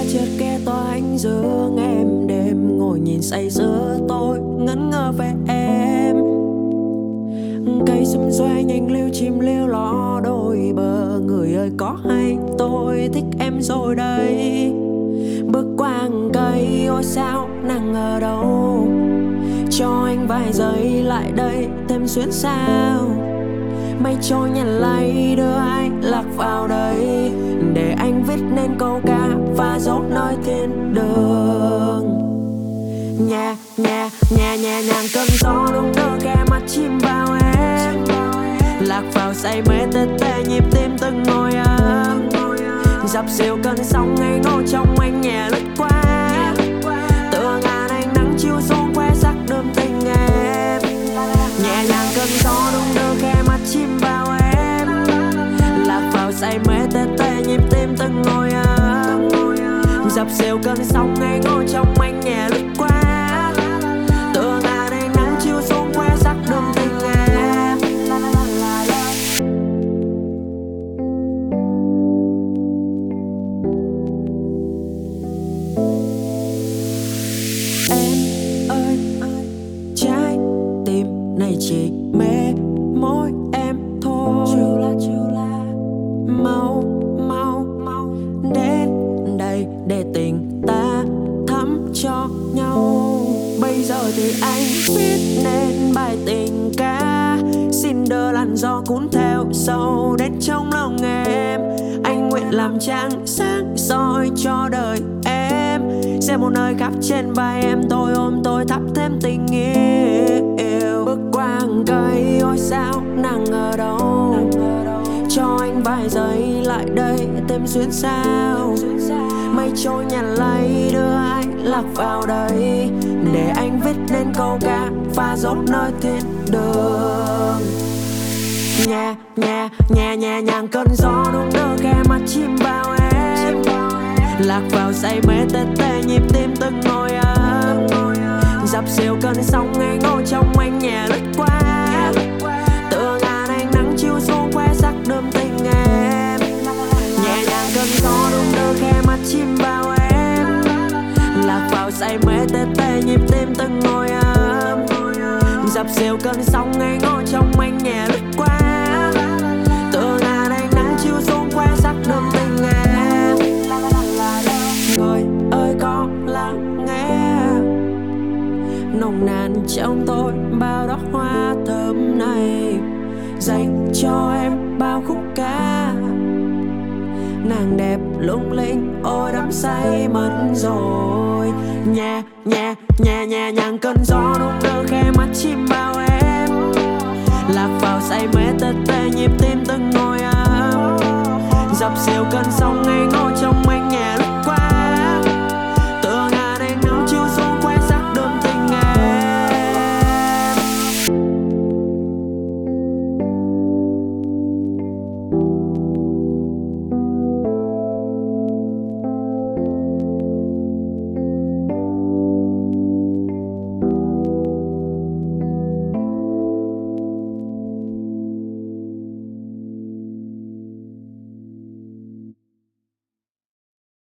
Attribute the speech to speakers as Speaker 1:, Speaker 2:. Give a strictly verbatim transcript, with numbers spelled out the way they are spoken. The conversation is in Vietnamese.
Speaker 1: chợt nghe tòa ánh dương em đêm ngồi nhìn say sưa tôi ngẩn ngơ về em. Cây xum xoe nhanh lưu chim lưu ló đôi bờ, người ơi có hay tôi thích em rồi đây. Bước qua hàng cây ôi sao nàng ở đâu, cho anh vài giây lại đây thêm xuyến sao. Mây trôi nhàn lay đưa ai lạc vào đây, để anh viết nên câu ca và dấu nơi thiên đường. Nhẹ nhẹ nhẹ nhẹ nhàng cơn gió đung đưa khe mắt chim vào em, lạc vào say mê tê tê nhịp tim từng ngồi ấm. Dập dìu cơn sóng ngây ngô trong anh nhẹ lướt qua, tựa ngàn ánh nắng chiếu xuống khoe sắc đơm tình em. Nhẹ nhàng cơn gió đung đưa khe mắt chim vào em, lạc vào say mê tê tê nhịp tim từng ngồi ấm. Dập dìu cơn sóng ngây ngô trong anh nhẹ lướt qua, tựa ngàn ánh nắng chiếu xuống khoe sắc đơm tình em. Em ơi, trái tim này chỉ mê môi em thôi. Mau mau mau đến đây để tình ta thắm cho nhau. Bây giờ thì anh viết nên bài tình ca, xin đưa làn gió cuốn theo sâu đến trong lòng em. Anh nguyện làm trăng sáng soi cho đời em, sẽ một nơi khắp trên vai em, tôi ôm tôi thắp thêm tình yêu. Bước qua hàng cây ôi sao nàng ở đâu, cho anh vài giây lại đây thêm xuyến sao. Mây trôi nhàn lay đưa ai lạc vào đây, để anh viết nên câu ca và dấu nơi thiên đường. Nhẹ nhẹ nhẹ nhẹ nhàng cơn gió đung đưa khe mắt chim vào em, lạc vào say mê tê tê nhịp tim từng ngồi ấm. Dập dìu cơn sóng ngây ngô trong anh nhẹ lướt qua, tựa ngàn ánh nắng chiếu xuống khoe sắc đơm tình em. Nhẹ nhàng cơn gió đung đưa khe mắt chim vào em, lạc vào say mê tê tê nhịp tim từng ngồi ấm. Dập dìu cơn sóng ngây ngô trong anh nhẹ lướt qua, tựa ngàn ánh nắng chiếu xuống khoe sắc đơm tình em. Người ơi có lắng nghe nồng nàn trong tôi bao đóa hoa thơm này, dành cho em bao khúc ca. Nàng đẹp lung linh ôi đắm say mất rồi. Nhẹ nhẹ nhẹ nhẹ nhàng cơn gió đung đưa khe mắt chim vào em, lạc vào say mê tê tê nhịp tim từng ngồi ấm. Dập dìu cơn sóng